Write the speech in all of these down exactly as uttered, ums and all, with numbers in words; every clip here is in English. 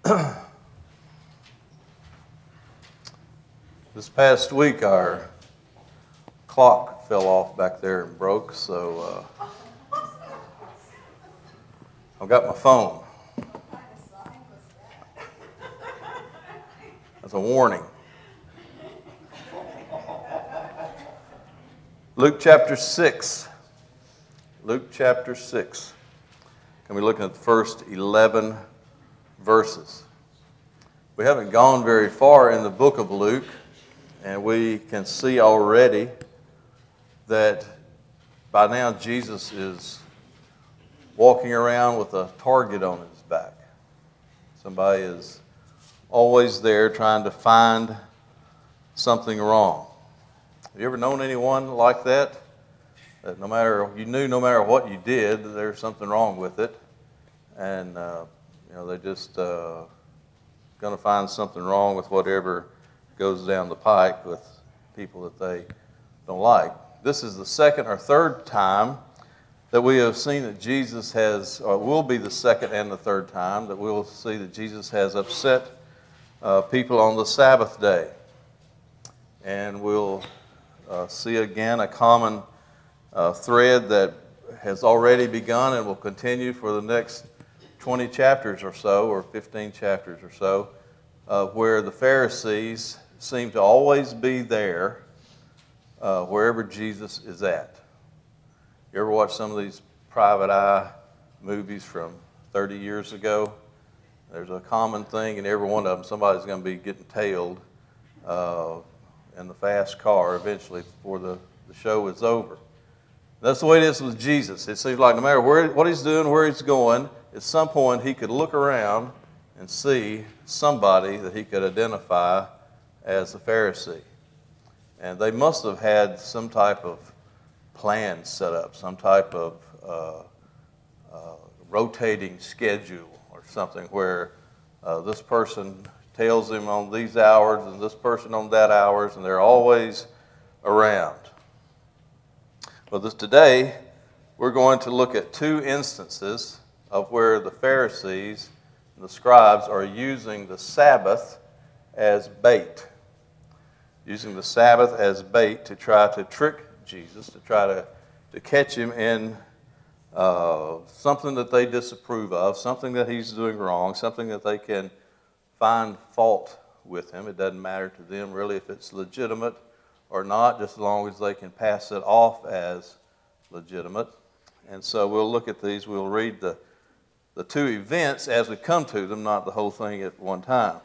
This past week, our clock fell off back there and broke, so uh, I've got my phone. That's a warning. Luke chapter six. Luke chapter six. And we're looking at the first eleven verses. We haven't gone very far in the book of Luke, and we can see already that by now Jesus is walking around with a target on his back. Somebody is always there trying to find something wrong. Have you ever known anyone like that? That no matter, you knew no matter what you did, there's something wrong with it. And, uh, you know, they're just uh, going to find something wrong with whatever goes down the pike with people that they don't like. This is the second or third time that we have seen that Jesus has, or will be the second and the third time, that we will see that Jesus has upset uh, people on the Sabbath day. And we'll uh, see again a common uh, thread that has already begun and will continue for the next twenty chapters or so, or fifteen chapters or so, uh, where the Pharisees seem to always be there uh, wherever Jesus is at. You ever watch some of these private eye movies from thirty years ago? There's a common thing in every one of them. Somebody's going to be getting tailed uh, in the fast car eventually before the, the show is over. That's the way it is with Jesus. It seems like no matter where, what he's doing, where he's going, at some point he could look around and see somebody that he could identify as a Pharisee. And they must have had some type of plan set up, some type of uh, uh, rotating schedule or something where uh, this person tells him on these hours and this person on that hours, and they're always around. But this, today, we're going to look at two instances of where the Pharisees and the scribes are using the Sabbath as bait. Using the Sabbath as bait to try to trick Jesus, to try to, to catch him in uh, something that they disapprove of, something that he's doing wrong, something that they can find fault with him. It doesn't matter to them really if it's legitimate or not, just as long as they can pass it off as legitimate. And so we'll look at these. We'll read the, the two events as we come to them, not the whole thing at one time.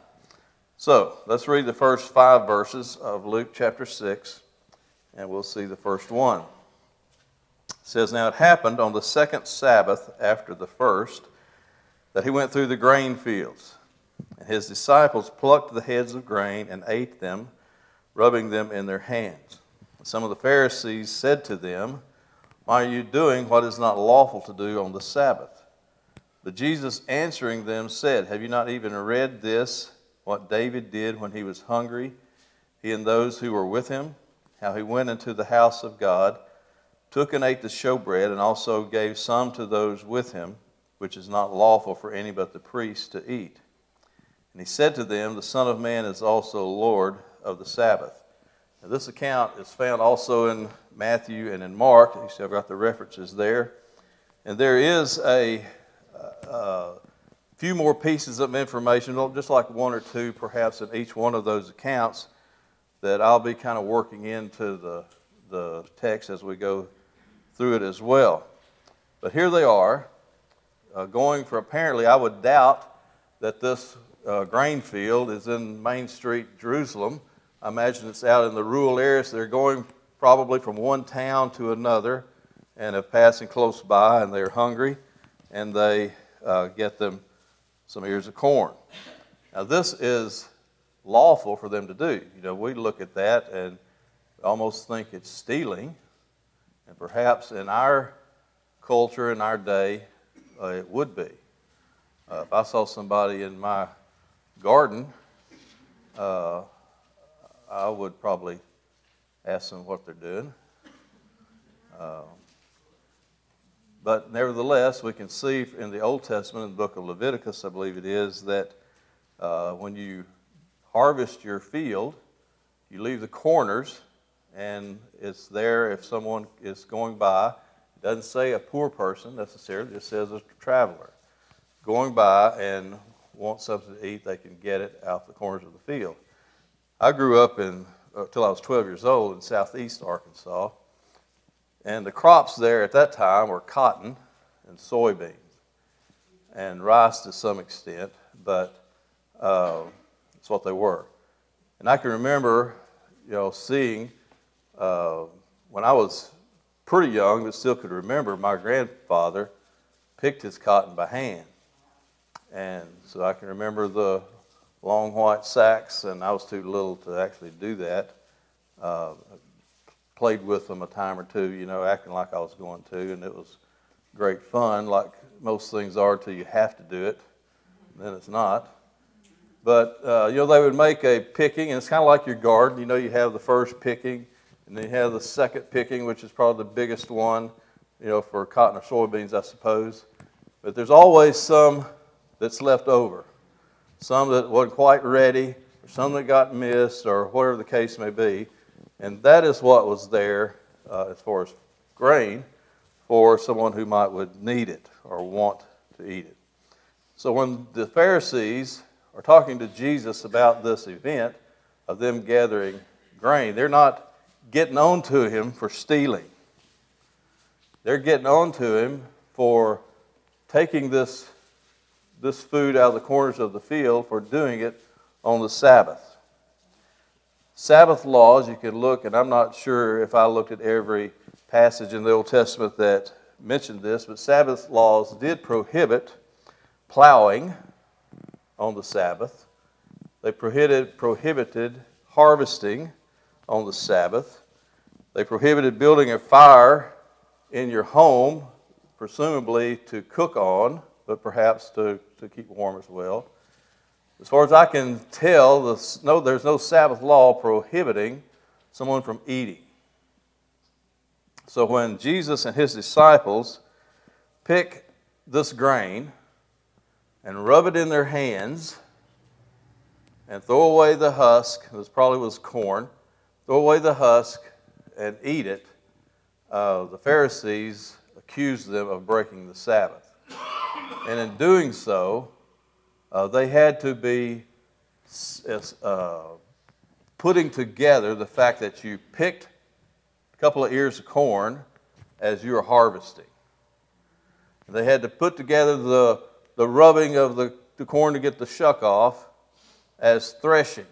So let's read the first five verses of Luke chapter six, and we'll see the first one. It says, "Now it happened on the second Sabbath after the first that he went through the grain fields, and his disciples plucked the heads of grain and ate them, rubbing them in their hands. Some of the Pharisees said to them, 'Why are you doing what is not lawful to do on the Sabbath?' But Jesus answering them said, 'Have you not even read this, what David did when he was hungry, he and those who were with him, how he went into the house of God, took and ate the showbread, and also gave some to those with him, which is not lawful for any but the priests to eat. And he said to them, the Son of Man is also Lord of the Sabbath.'" Now, this account is found also in Matthew and in Mark. You see, I've got the references there. And there is a uh, few more pieces of information, just like one or two perhaps in each one of those accounts, that I'll be kind of working into the, the text as we go through it as well. But here they are, uh, going for, apparently, I would doubt that this uh, grain field is in Main Street, Jerusalem. I imagine it's out in the rural areas. They're going probably from one town to another and are passing close by, and they're hungry, and they uh, get them some ears of corn. Now, this is lawful for them to do. You know, we look at that and almost think it's stealing, and perhaps in our culture, in our day, uh, it would be. Uh, if I saw somebody in my garden, uh, I would probably ask them what they're doing. Uh, but nevertheless, we can see in the Old Testament, in the book of Leviticus, I believe it is, that uh, when you harvest your field, you leave the corners, and it's there if someone is going by. It doesn't say a poor person necessarily, it says a traveler going by and wants something to eat, they can get it out the corners of the field. I grew up in, until I was twelve years old, in southeast Arkansas, and the crops there at that time were cotton and soybeans and rice to some extent, but uh, that's what they were. And I can remember, you know, seeing, uh, when I was pretty young, but still could remember, my grandfather picked his cotton by hand. And so I can remember the long white sacks, and I was too little to actually do that. Uh, played with them a time or two, you know, acting like I was going to, and it was great fun, like most things are until you have to do it, and then it's not. But, uh, you know, they would make a picking, and it's kind of like your garden. You know, you have the first picking, and then you have the second picking, which is probably the biggest one, you know, for cotton or soybeans, I suppose. But there's always some that's left over, some that wasn't quite ready, or some that got missed, or whatever the case may be. And that is what was there uh, as far as grain for someone who might would need it or want to eat it. So when the Pharisees are talking to Jesus about this event of them gathering grain, they're not getting on to him for stealing. They're getting on to him for taking this, this food out of the corners of the field, for doing it on the Sabbath. Sabbath laws, you can look, and I'm not sure if I looked at every passage in the Old Testament that mentioned this, but Sabbath laws did prohibit plowing on the Sabbath. They prohibited, prohibited harvesting on the Sabbath. They prohibited building a fire in your home, presumably to cook on, but perhaps to, to keep warm as well. As far as I can tell, the, no, there's no Sabbath law prohibiting someone from eating. So when Jesus and his disciples pick this grain and rub it in their hands and throw away the husk, this probably was corn, throw away the husk and eat it, uh, the Pharisees accused them of breaking the Sabbath. And in doing so, uh, they had to be uh, putting together the fact that you picked a couple of ears of corn as you were harvesting. They had to put together the, the rubbing of the, the corn to get the shuck off as threshing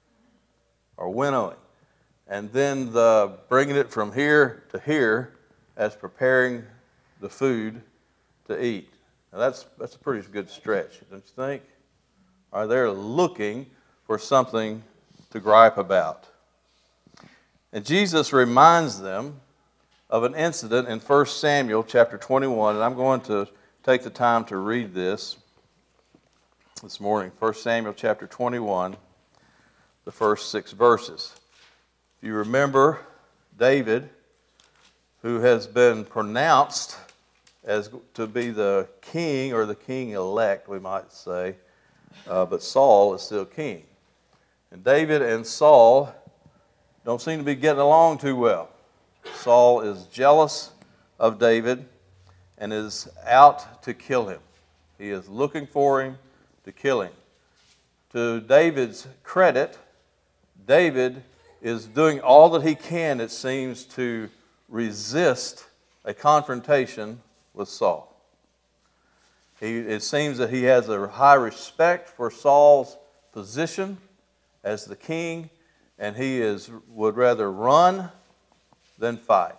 or winnowing, and then the bringing it from here to here as preparing the food to eat. Now that's, that's a pretty good stretch, don't you think? Or they're looking for something to gripe about. And Jesus reminds them of an incident in First Samuel chapter twenty-one, and I'm going to take the time to read this this morning. First Samuel chapter twenty-one, the first six verses. If you remember, David, who has been pronounced as to be the king, or the king-elect, we might say, uh, but Saul is still king. And David and Saul don't seem to be getting along too well. Saul is jealous of David and is out to kill him. He is looking for him to kill him. To David's credit, David is doing all that he can, it seems, to resist a confrontation with Saul. He, it seems that he has a high respect for Saul's position as the king, and he is would rather run than fight.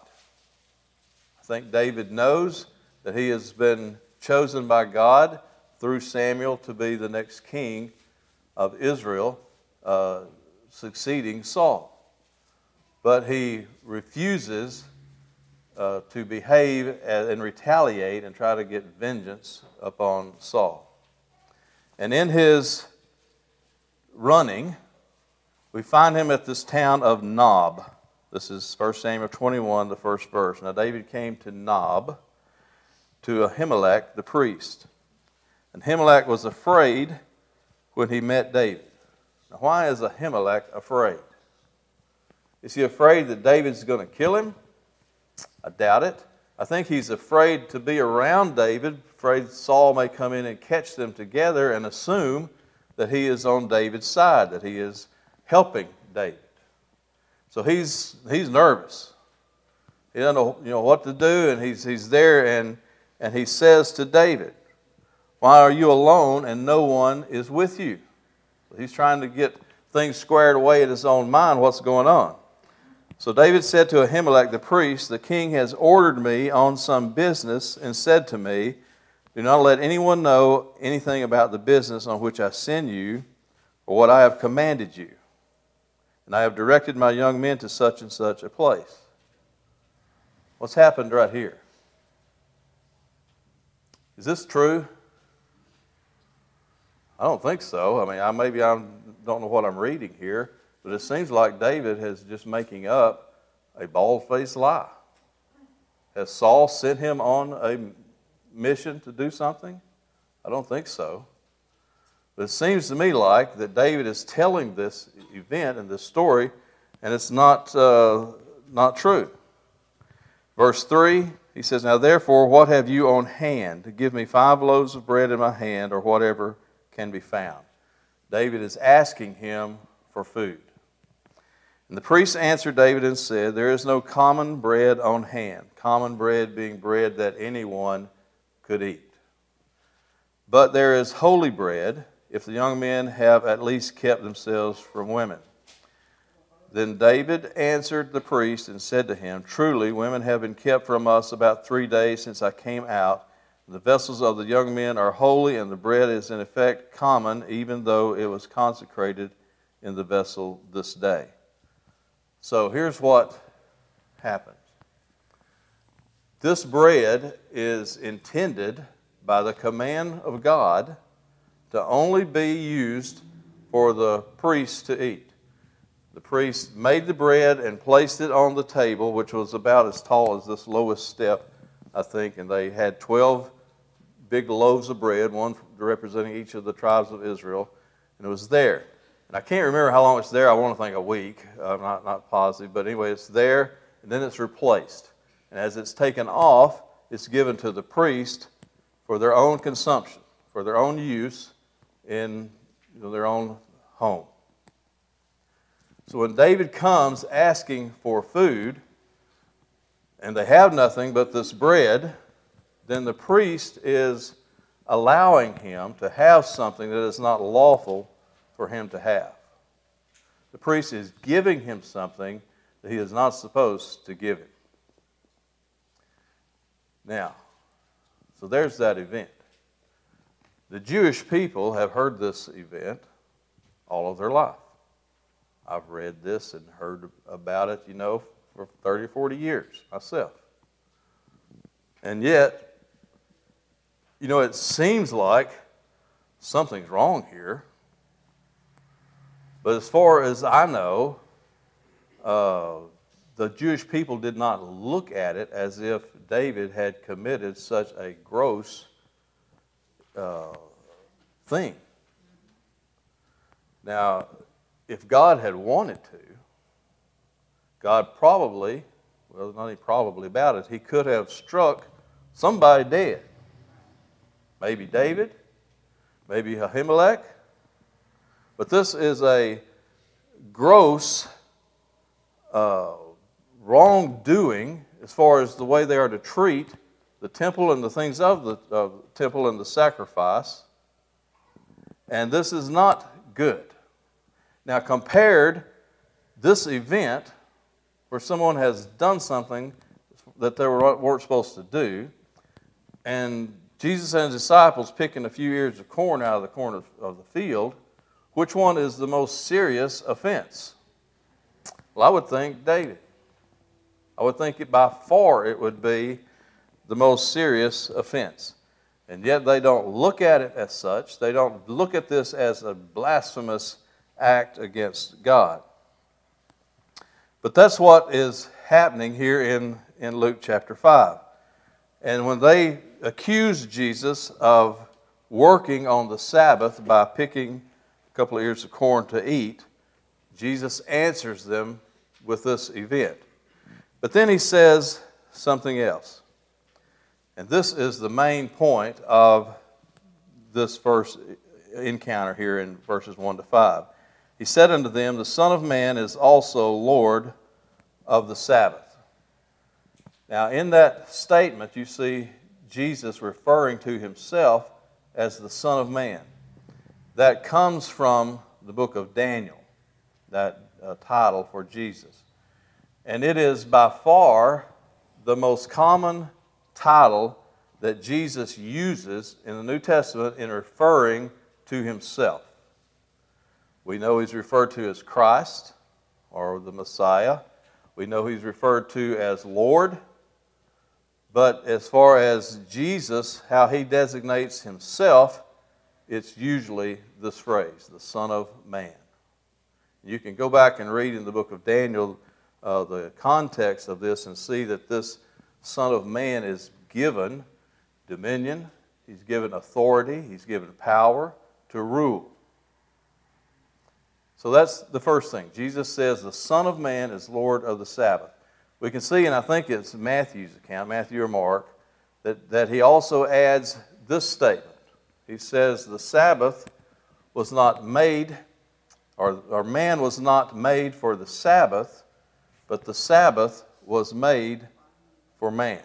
I think David knows that he has been chosen by God through Samuel to be the next king of Israel, uh, succeeding Saul. But he refuses uh, to behave and retaliate and try to get vengeance upon Saul. And in his running, we find him at this town of Nob. This is First Samuel twenty-one, the first verse. Now David came to Nob, to Ahimelech the priest. And Ahimelech was afraid when he met David. Now, why is Ahimelech afraid? Is he afraid that David's going to kill him? I doubt it. I think he's afraid to be around David, afraid Saul may come in and catch them together and assume that he is on David's side, that he is helping David. So he's he's nervous. He doesn't know, you know what to do, and he's he's there, and and he says to David, "Why are you alone and no one is with you?" So he's trying to get things squared away in his own mind, what's going on. So David said to Ahimelech the priest, "The king has ordered me on some business and said to me, 'Do not let anyone know anything about the business on which I send you or what I have commanded you. And I have directed my young men to such and such a place.'" What's happened right here? Is this true? I don't think so. I mean, I, maybe I don't know what I'm reading here, but it seems like David is just making up a bald-faced lie. Has Saul sent him on a mission to do something? I don't think so. But it seems to me like that David is telling this event and this story, and it's not, uh, not true. Verse three, he says, "Now therefore, what have you on hand? Give me five loaves of bread in my hand, or whatever can be found." David is asking him for food. And the priest answered David and said, "There is no common bread on hand," common bread being bread that anyone could eat. "But there is holy bread, if the young men have at least kept themselves from women." Then David answered the priest and said to him, "Truly, women have been kept from us about three days since I came out. The vessels of the young men are holy, and the bread is in effect common, even though it was consecrated in the vessel this day." So here's what happens. This bread is intended by the command of God to only be used for the priest to eat. The priest made the bread and placed it on the table, which was about as tall as this lowest step, I think, and they had twelve big loaves of bread, one representing each of the tribes of Israel, and it was there. And I can't remember how long it's there. I want to think a week. I'm not, not positive, but anyway, it's there, and then it's replaced. And as it's taken off, it's given to the priest for their own consumption, for their own use in you know, their own home. So when David comes asking for food, and they have nothing but this bread, then the priest is allowing him to have something that is not lawful for him to have. The priest is giving him something that he is not supposed to give him. Now, so there's that event. The Jewish people have heard this event all of their life. I've read this and heard about it, you know, for thirty or forty years myself. And yet, you know, it seems like something's wrong here. But as far as I know, uh, the Jewish people did not look at it as if David had committed such a gross uh, thing. Now, if God had wanted to, God probably, well, not even probably about it, he could have struck somebody dead. Maybe David, maybe Ahimelech. But this is a gross uh, wrongdoing as far as the way they are to treat the temple and the things of the uh, temple and the sacrifice. And this is not good. Now, compared this event where someone has done something that they weren't supposed to do, and Jesus and his disciples picking a few ears of corn out of the corn of, of the field, which one is the most serious offense? Well, I would think David. I would think it by far it would be the most serious offense. And yet they don't look at it as such. They don't look at this as a blasphemous act against God. But that's what is happening here in, in Luke chapter five. And when they accuse Jesus of working on the Sabbath by picking couple of ears of corn to eat, Jesus answers them with this event. But then he says something else. And this is the main point of this first encounter here in verses one to five. He said unto them, the Son of Man is also Lord of the Sabbath. Now, in that statement, you see Jesus referring to himself as the Son of Man. That comes from the book of Daniel, that uh, title for Jesus. And it is by far the most common title that Jesus uses in the New Testament in referring to himself. We know he's referred to as Christ, or the Messiah. We know he's referred to as Lord. But as far as Jesus, how he designates himself, it's usually this phrase, the Son of Man. You can go back and read in the book of Daniel uh, the context of this and see that this Son of Man is given dominion, he's given authority, he's given power to rule. So that's the first thing. Jesus says the Son of Man is Lord of the Sabbath. We can see, and I think it's Matthew's account, Matthew or Mark, that, that he also adds this statement. He says the Sabbath was not made, or, or man was not made for the Sabbath, but the Sabbath was made for man.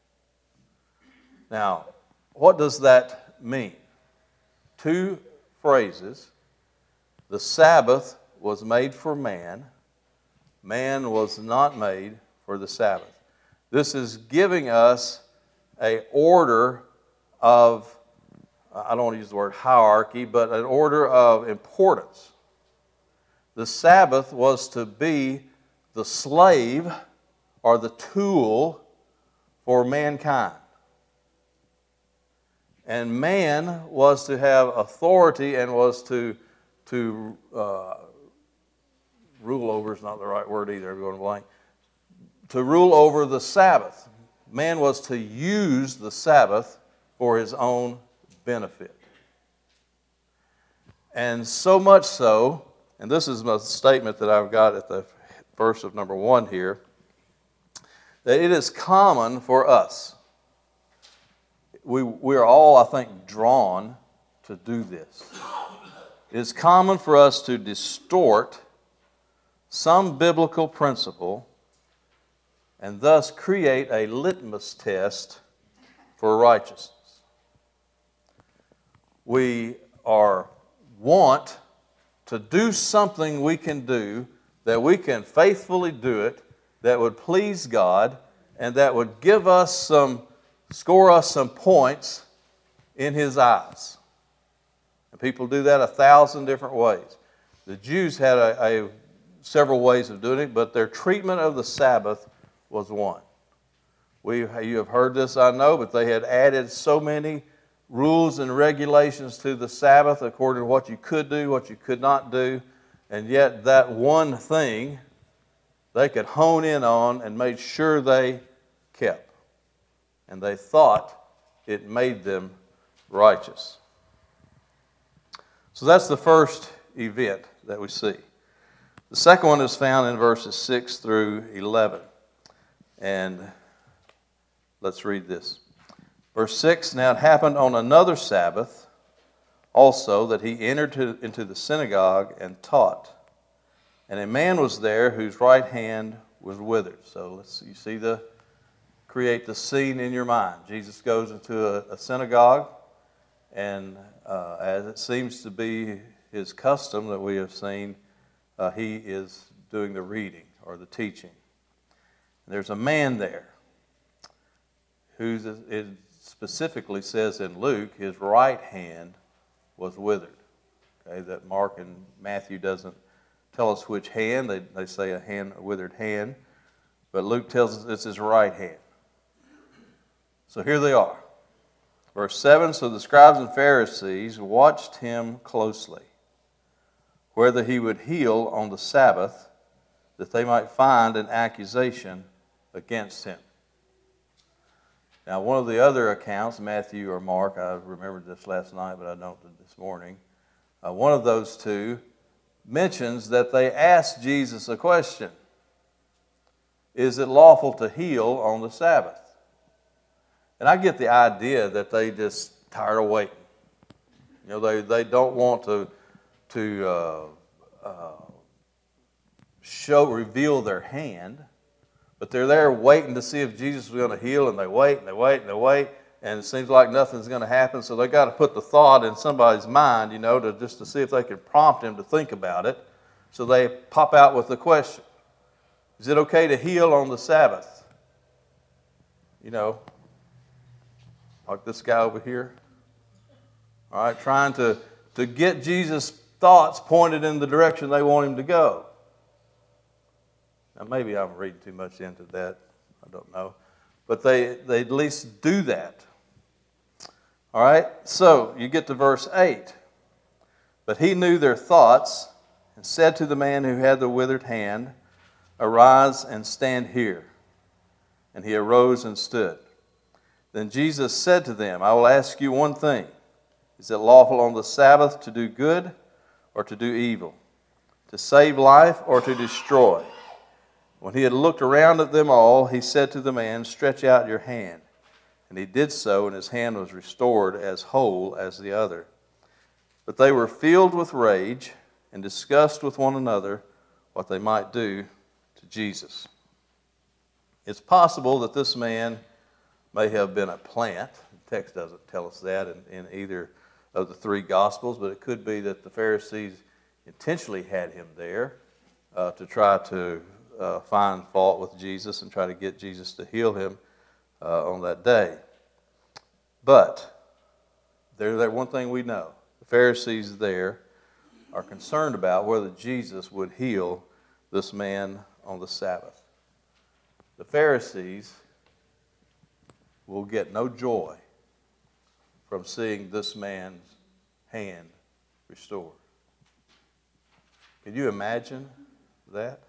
Now, what does that mean? Two phrases. The Sabbath was made for man. Man was not made for the Sabbath. This is giving us an order of, I don't want to use the word hierarchy, but an order of importance. The Sabbath was to be the slave or the tool for mankind. And man was to have authority and was to, to uh, rule over is not the right word either, I'm going blank. To rule over the Sabbath. Man was to use the Sabbath for his own benefit. And so much so, and this is a statement that I've got at the verse of number one here, that it is common for us. We, we are all, I think, drawn to do this. It is common for us to distort some biblical principle and thus create a litmus test for righteousness. We are want to do something we can do, that we can faithfully do it, that would please God, and that would give us some, score us some points in His eyes. And people do that a thousand different ways. The Jews had a, a several ways of doing it, but their treatment of the Sabbath was one. We, you have heard this, I know, but they had added so many rules and regulations to the Sabbath according to what you could do, what you could not do, and yet that one thing they could hone in on and made sure they kept. And they thought it made them righteous. So that's the first event that we see. The second one is found in verses six through eleven. And let's read this. Verse six, now it happened on another Sabbath also that he entered to, into the synagogue and taught. And a man was there whose right hand was withered. So let's you see the create the scene in your mind. Jesus goes into a, a synagogue, and uh, as it seems to be his custom that we have seen, uh, he is doing the reading or the teaching. And there's a man there who it specifically says in Luke, his right hand was withered. Okay, that Mark and Matthew doesn't tell us which hand. They, they say a hand, a withered hand. But Luke tells us it's his right hand. So here they are. Verse seven, so the scribes and Pharisees watched him closely, whether he would heal on the Sabbath, that they might find an accusation against him. Now, one of the other accounts, Matthew or Mark, I remembered this last night, but I don't this morning, uh, one of those two mentions that they asked Jesus a question. Is it lawful to heal on the Sabbath? And I get the idea that they just tired of waiting. You know, they, they don't want to, to uh, uh, show, reveal their hand, but they're there waiting to see if Jesus is going to heal, and they wait and they wait and they wait, and it seems like nothing's going to happen, so they got to put the thought in somebody's mind, you know, to just to see if they can prompt him to think about it. So they pop out with the question: is it okay to heal on the Sabbath? You know, like this guy over here. All right, trying to, to get Jesus' thoughts pointed in the direction they want him to go. Now, maybe I'm reading too much into that. I don't know. But they, they at least do that. All right, so you get to verse eight. But he knew their thoughts and said to the man who had the withered hand, "Arise and stand here." And he arose and stood. Then Jesus said to them, "I will ask you one thing. Is it lawful on the Sabbath to do good or to do evil, to save life or to destroy?" When he had looked around at them all, he said to the man, "Stretch out your hand." And he did so, and his hand was restored as whole as the other. But they were filled with rage and discussed with one another what they might do to Jesus. It's possible that this man may have been a plant. The text doesn't tell us that in, in either of the three Gospels, but it could be that the Pharisees intentionally had him there uh, to try to uh, find fault with Jesus and try to get Jesus to heal him uh, on that day. But there's that one thing we know. The Pharisees there are concerned about whether Jesus would heal this man on the Sabbath. The Pharisees will get no joy from seeing this man's hand restored. Can you imagine that?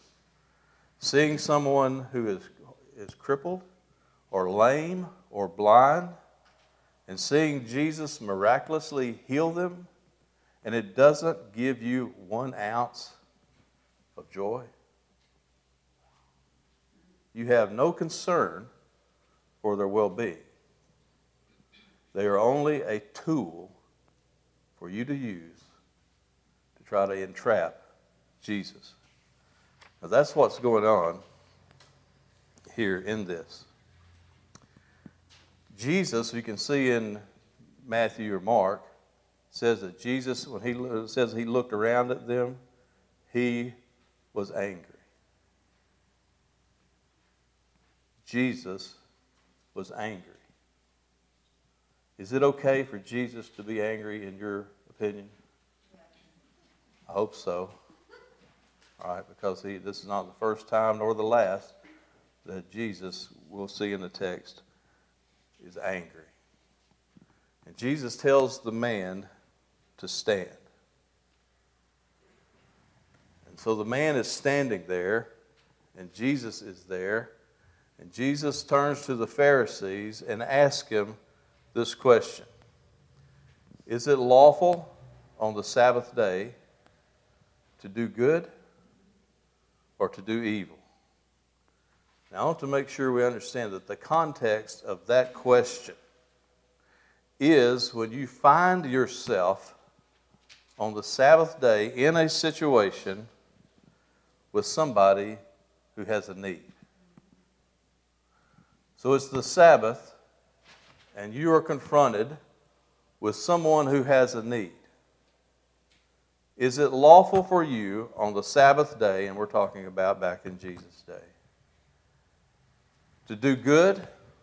Seeing someone who is, is crippled or lame or blind, and seeing Jesus miraculously heal them, and it doesn't give you one ounce of joy? You have no concern for their well-being. They are only a tool for you to use to try to entrap Jesus. Now that's what's going on here in this. Jesus, you can see in Matthew or Mark, says that Jesus, when he says he looked around at them, he was angry. Jesus was angry. Is it okay for Jesus to be angry, in your opinion? I hope so. All right, because he, this is not the first time nor the last that Jesus, we'll see in the text, is angry. And Jesus tells the man to stand. And so the man is standing there, and Jesus is there, and Jesus turns to the Pharisees and asks him this question: is it lawful on the Sabbath day to do good or to do evil? Now, I want to make sure we understand that the context of that question is when you find yourself on the Sabbath day in a situation with somebody who has a need. So it's the Sabbath, and you are confronted with someone who has a need. Is it lawful for you on the Sabbath day, and we're talking about back in Jesus' day, to do good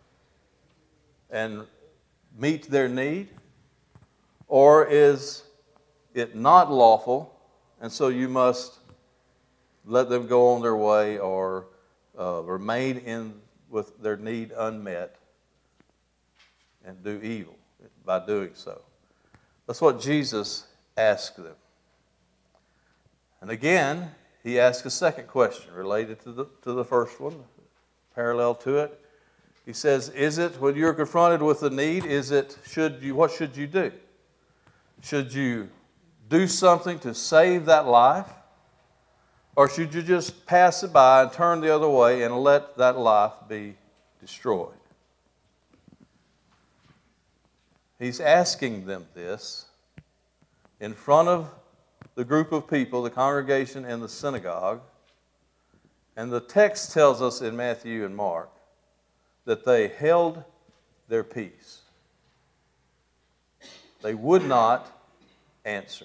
and meet their need? Or is it not lawful, and so you must let them go on their way or uh, remain in with their need unmet and do evil by doing so? That's what Jesus asked them. And again, he asked a second question related to the, to the first one, parallel to it. He says, is it, when you're confronted with a need, is it, should you, what should you do? Should you do something to save that life? Or should you just pass it by and turn the other way and let that life be destroyed? He's asking them this in front of the group of people, the congregation in the synagogue. And the text tells us in Matthew and Mark that they held their peace. They would not answer.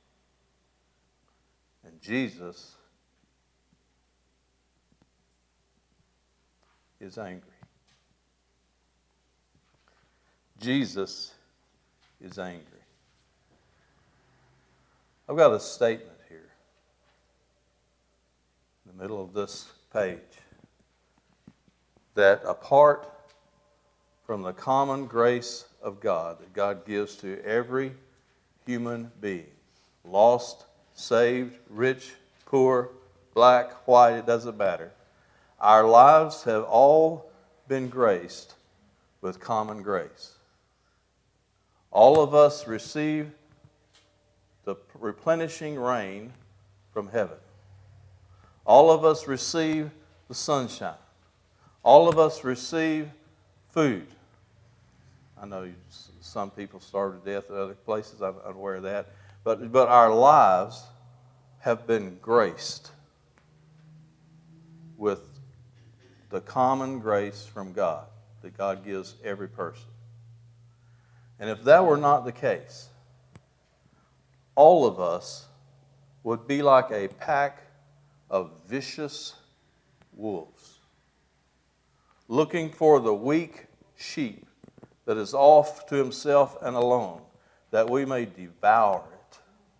And Jesus is angry. Jesus is angry. I've got a statement here in the middle of this page that apart from the common grace of God that God gives to every human being, lost, saved, rich, poor, black, white, it doesn't matter, our lives have all been graced with common grace. All of us receive the replenishing rain from heaven. All of us receive the sunshine. All of us receive food. I know some people starve to death at other places. I'm aware of that. But, but our lives have been graced with the common grace from God that God gives every person. And if that were not the case, all of us would be like a pack of vicious wolves, looking for the weak sheep that is off to himself and alone, that we may devour it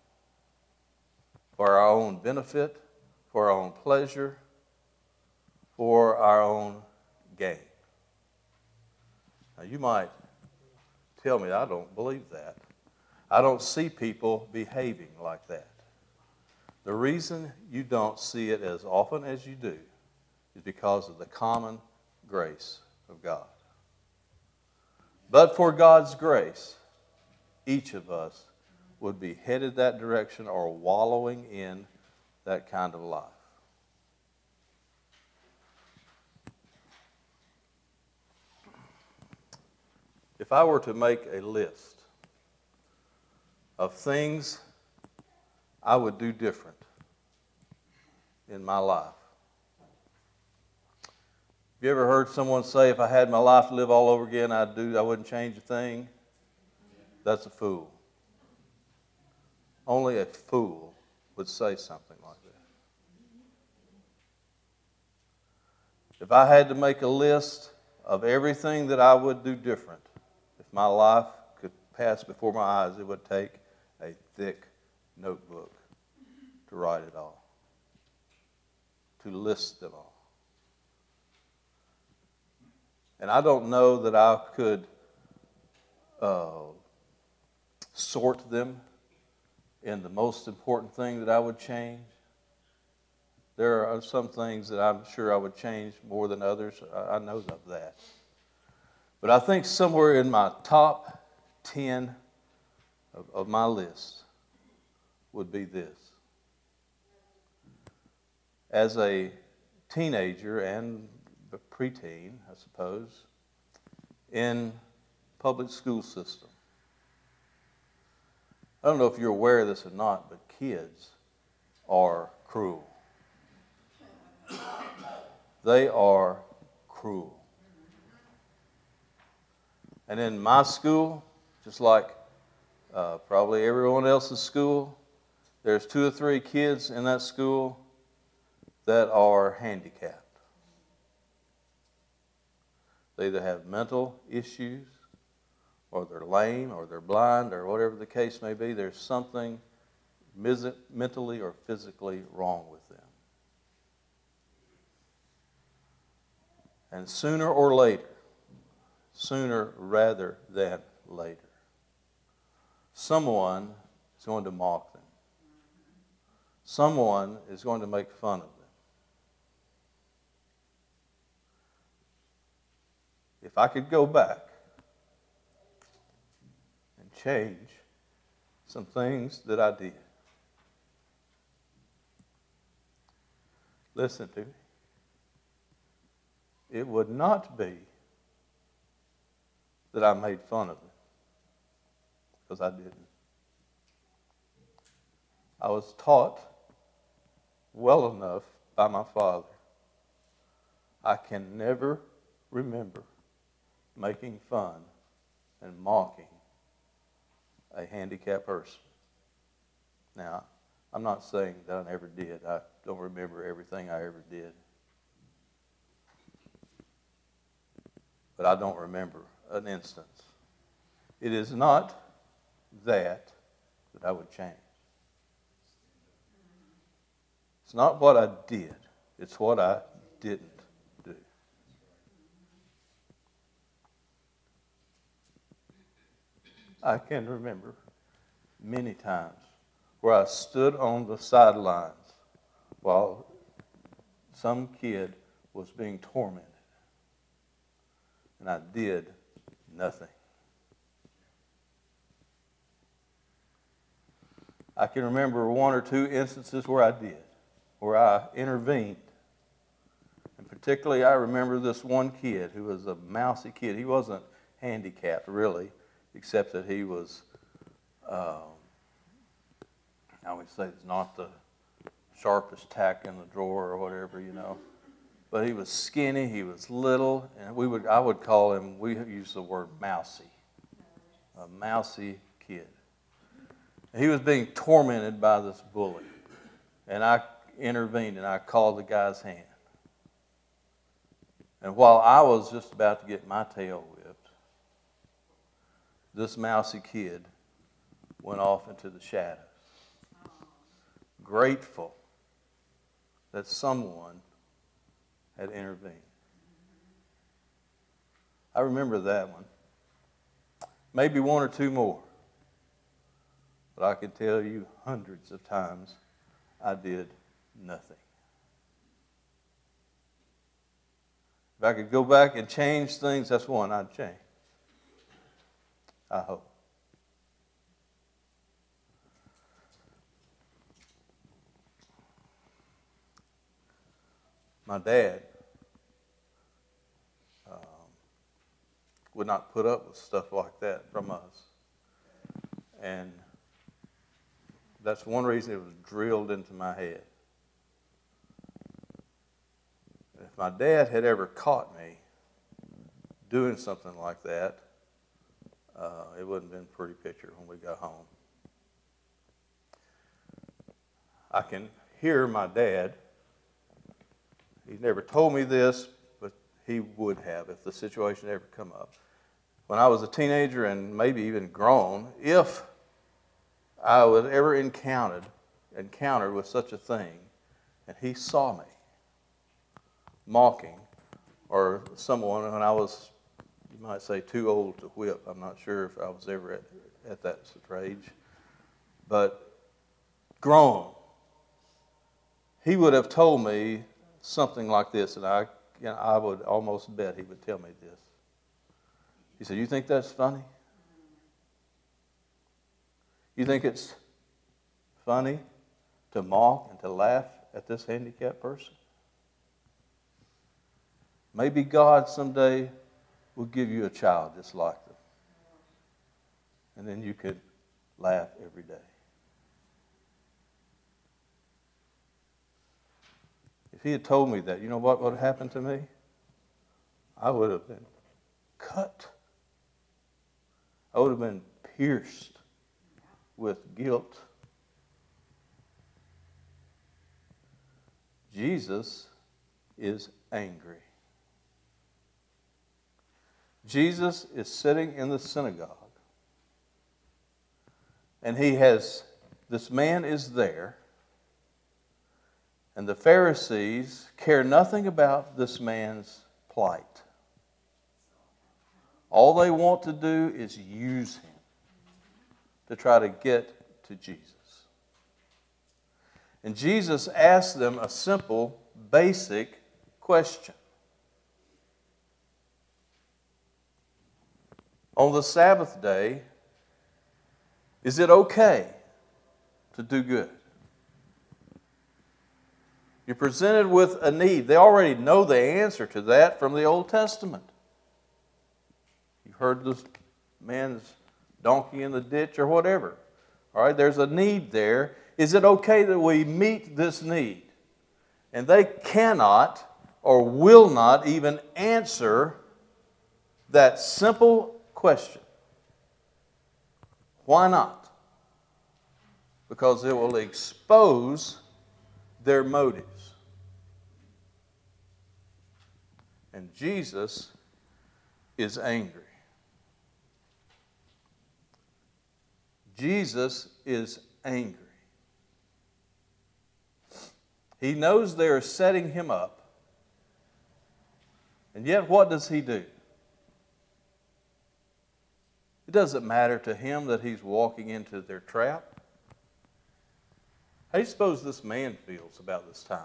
for our own benefit, for our own pleasure, for our own gain. Now you might tell me, I don't believe that. I don't see people behaving like that. The reason you don't see it as often as you do is because of the common grace of God. But for God's grace, each of us would be headed that direction or wallowing in that kind of life. If I were to make a list of things I would do different in my life. Have you ever heard someone say, if I had my life to live all over again, I'd do, I wouldn't change a thing? That's a fool. Only a fool would say something like that. If I had to make a list of everything that I would do different, if my life could pass before my eyes, it would take a thick notebook to write it all, to list them all. And I don't know that I could uh, sort them in the most important thing that I would change. There are some things that I'm sure I would change more than others. I know of that. But I think somewhere in my top ten of, of my list would be this. As a teenager and a preteen, I suppose, in public school system. I don't know if you're aware of this or not, but kids are cruel. They are cruel. And in my school, just like uh, probably everyone else's school, there's two or three kids in that school that are handicapped. They either have mental issues, or they're lame, or they're blind, or whatever the case may be. There's something mentally or physically wrong with them. And sooner or later, sooner rather than later, someone is going to mock them. Someone is going to make fun of them. If I could go back and change some things that I did. Listen to me. It would not be that I made fun of it, because I didn't. I was taught well enough by my father. I can never remember making fun and mocking a handicapped person. Now, I'm not saying that I never did. I don't remember everything I ever did. But I don't remember an instance. It is not that that I would change. It's not what I did. It's what I didn't do. I can remember many times where I stood on the sidelines while some kid was being tormented, and I did nothing. I can remember one or two instances where I did, where I intervened. And particularly I remember this one kid who was a mousy kid. He wasn't handicapped really, except that he was, uh, I always say it's not the sharpest tack in the drawer or whatever, you know. But he was skinny, he was little, and we would I would call him, we use the word mousy, a mousy kid. He was being tormented by this bully, and I intervened and I called the guy's hand. And while I was just about to get my tail whipped, this mousy kid went off into the shadows, grateful that someone had intervened. I remember that one. Maybe one or two more. But I can tell you hundreds of times I did nothing. If I could go back and change things, that's one I'd change. I hope. My dad um, would not put up with stuff like that from us. And that's one reason it was drilled into my head. If my dad had ever caught me doing something like that, uh, it wouldn't have been a pretty picture when we got home. I can hear my dad. He never told me this, but he would have if the situation ever come up. When I was a teenager and maybe even grown, if I was ever encountered, encountered with such a thing, and he saw me mocking, or someone, when I was, you might say, too old to whip. I'm not sure if I was ever at, at that age, but grown, he would have told me something like this, and I, you know, I would almost bet he would tell me this. He said, "You think that's funny? You think it's funny to mock and to laugh at this handicapped person? Maybe God someday will give you a child just like them. And then you could laugh every day." If he had told me that, you know what would have happened to me? I would have been cut. I would have been pierced with guilt. Jesus is angry. Jesus is sitting in the synagogue, and he has, this man is there, and the Pharisees care nothing about this man's plight. All they want to do is use him to try to get to Jesus. And Jesus asked them a simple, basic question. On the Sabbath day, Is it okay to do good? You're presented with a need. They already know the answer to that from the Old Testament. You've heard this man's donkey in the ditch or whatever. All right, there's a need there. Is it okay that we meet this need? And they cannot or will not even answer that simple question. Why not? Because it will expose their motives. And Jesus is angry. Jesus is angry. He knows they are setting him up. And yet what does he do? It doesn't matter to him that he's walking into their trap. How do you suppose this man feels about this time?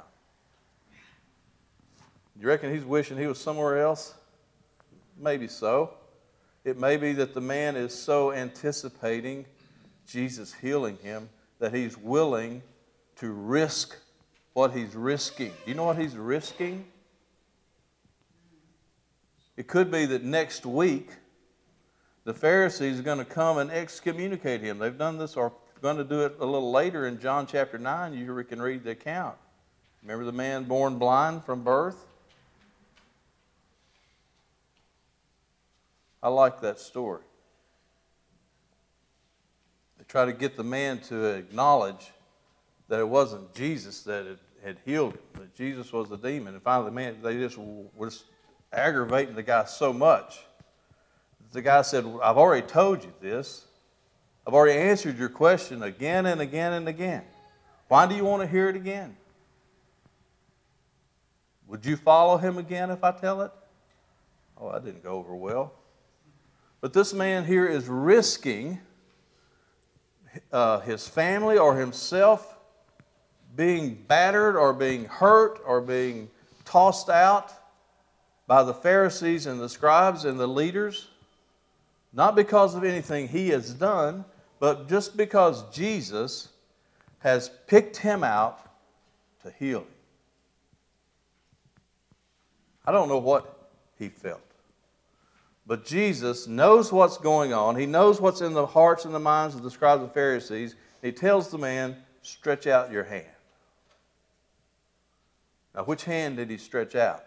You reckon he's wishing he was somewhere else? Maybe so. It may be that the man is so anticipating Jesus healing him that he's willing to risk what he's risking. Do you know what he's risking? It could be that next week the Pharisees are going to come and excommunicate him. They've done this, or going to do it a little later in John chapter nine. You can read the account. Remember the man born blind from birth? I like that story. They try to get the man to acknowledge that it wasn't Jesus that had, had healed him, that Jesus was the demon. And finally, the man, they just were aggravating the guy so much. The guy said, I've already told you this. I've already answered your question again and again and again. Why do you want to hear it again? Would you follow him again if I tell it? Oh, that didn't go over well. But this man here is risking uh, his family or himself being battered or being hurt or being tossed out by the Pharisees and the scribes and the leaders, not because of anything he has done, but just because Jesus has picked him out to heal him. I don't know what he felt. But Jesus knows what's going on. He knows what's in the hearts and the minds of the scribes and Pharisees. He tells the man, stretch out your hand. Now, which hand did he stretch out?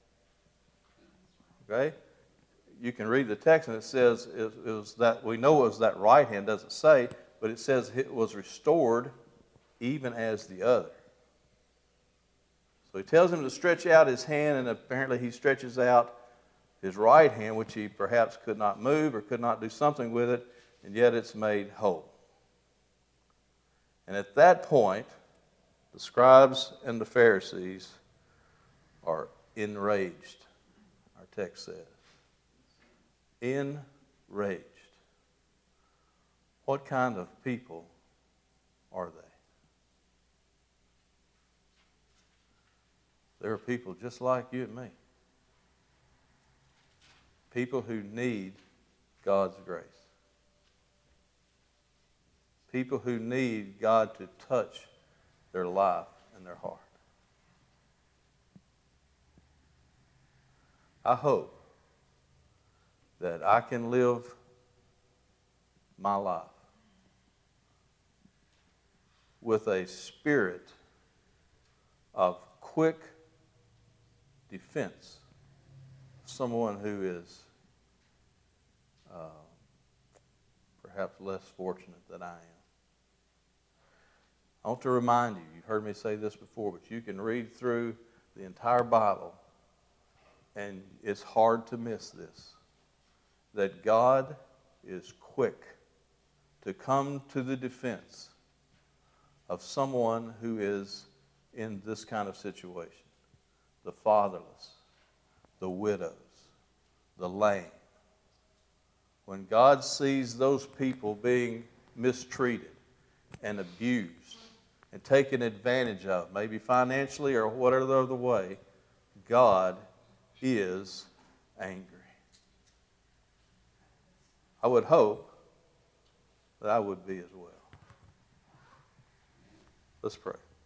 Okay? You can read the text and it says it was that, we know it was that right hand, doesn't say, but it says it was restored even as the other. So he tells him to stretch out his hand, and apparently he stretches out his right hand, which he perhaps could not move or could not do something with it, and yet it's made whole. And at that point, the scribes and the Pharisees are enraged, our text says. Enraged. What kind of people are they? There are people just like you and me. People who need God's grace. People who need God to touch their life and their heart. I hope that I can live my life with a spirit of quick defense of someone who is uh, perhaps less fortunate than I am. I want to remind you, you've heard me say this before, but you can read through the entire Bible and it's hard to miss this, that God is quick to come to the defense of someone who is in this kind of situation. The fatherless, the widows, the lame. When God sees those people being mistreated and abused and taken advantage of, maybe financially or whatever other way, God is angry. I would hope that I would be as well. Let's pray.